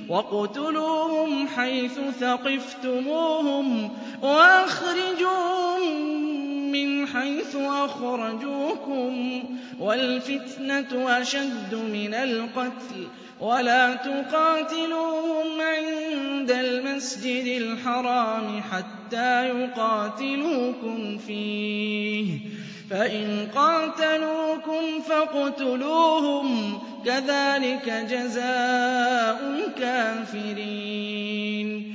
وَاقْتُلُوهُمْ حَيْثُ ثَقِفْتُمُوهُمْ وَأَخْرِجُوهُم مِّنْ حَيْثُ أَخْرَجُوكُمْ ۚ وَالْفِتْنَةُ أَشَدُّ مِنَ الْقَتْلِ ۚ وَلَا تُقَاتِلُوهُمْ عِندَ الْمَسْجِدِ الْحَرَامِ حَتَّىٰ يُقَاتِلُوكُمْ فِيهِ ۖ فَإِنْ قَاتَلُوكُمْ فَاقْتُلُوهُمْ ۗ كَذَٰلِكَ جَزَاءُ الْكَافِرِينَ